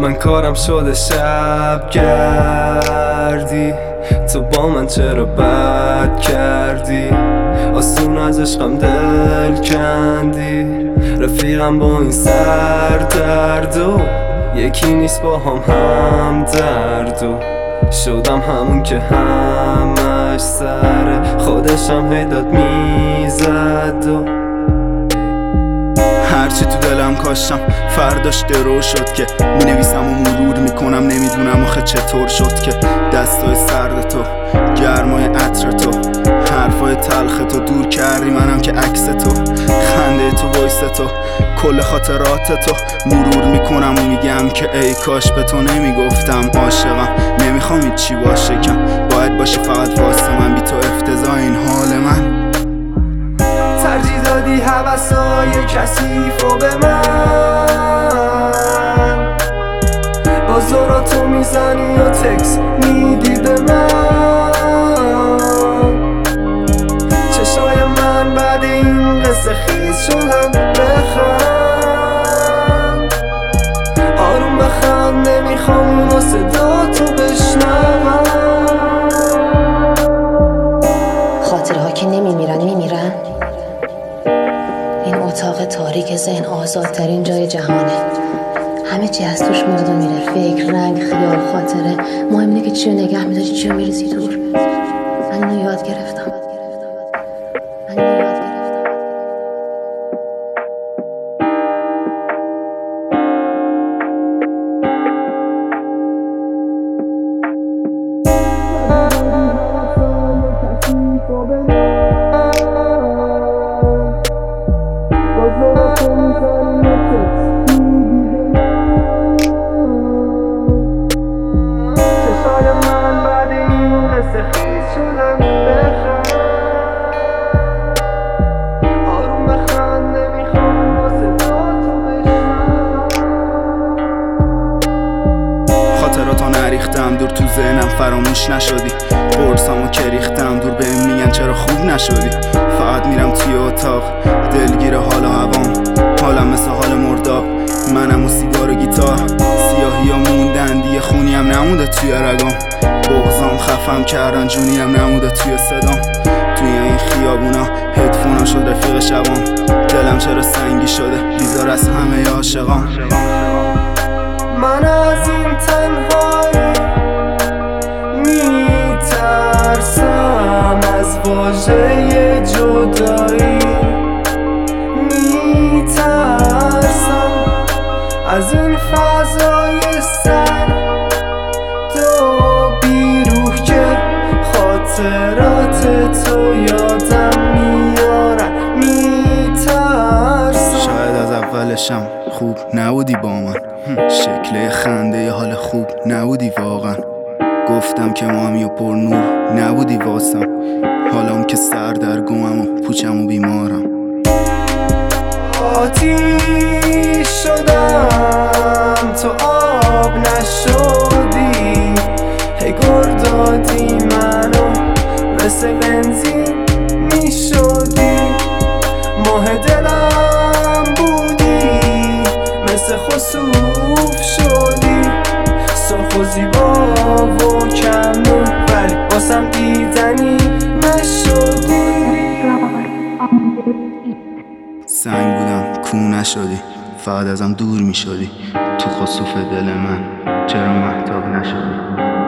من کارم شده شب گردی، تو با من چرا بد کردی؟ آسون از عشقم دل کندی، رفیقم با این سر درد و یکی نیست با هم درد و شدم همون که همش سر خودشم هیداد میزد و هرچی تو دلم کاشتم فرداش درو شد که مینویسم و مرور میکنم، نمیدونم آخه چطور شد که دستای سرد تو، گرمای عطر تو، حرفای تلخ تو دور کردی منم که عکس تو، خنده تو، وایس تو، کل خاطرات تو مرور میکنم و میگم که ای کاش به تو نمیگفتم عاشقم، نمیخوام هیچی باشه کم، باید باشی فقط واسه من، بی تو افتضاح این حال من. ترجیح دادی حوثای کثیفو به من، با زوراتو میزنی و تکس میدی به من، چشای من بعد این قصه خیز شدن، بخند آروم بخند، نمیخوام اونو صدا تو بشنوم. خاطرها که نمیمیرن میمیرن. این اتاق تاریک ذهن آزادترین جای جهانه، همه چی از توش میاد و میره، فکر، رنگ، خیال، خاطره. مهم اینه که چیو نگه میداری، چیو میریزی دور. من اینو یاد گرفتم. ریختم دور تو ذهنم فراموش نشدی، قرصامو که ریختم دور بهم میگن چرا خوب نشدی، فقط میرم توی اتاق دلگیر حال و هوام، حالم مثل حال مرداب، منم و سیگار و گیتار، سیاهی ها موندن دیگه، خونی هم نمونده توی رگام، بغضام خفم کردن، جونی هم نمونده توی صدام، توی این خیابونا هدفونا شد رفیق شبام، دلم چرا سنگی شده بیزار از همه عاشقام. من از این تنهایی میترسم، از واژه جدایی میترسم، از این فضای سرد و بیروح که خاطرات تو یادم میارن، میترسم. شاید از اولشم خوب نبودی با من، شکل خنده ی حال خوب نبودی واقعا، گفتم که مامی و پر نور نبودی واسم، حالام که سر در گمم و پوچم و بیمارم. آتیش شدم تو آب نشدی، هی گر دادی منو مثل بنزین میشدی، ماه دلم بودی مثل خسوف شدی، سرخ و زیبا و کم نور ولی واسم دیدنی نشدی. سنگ بودم کو نشدی، فقط ازم دور میشدی، تو خسوف دل من چرا مهتاب نشدی؟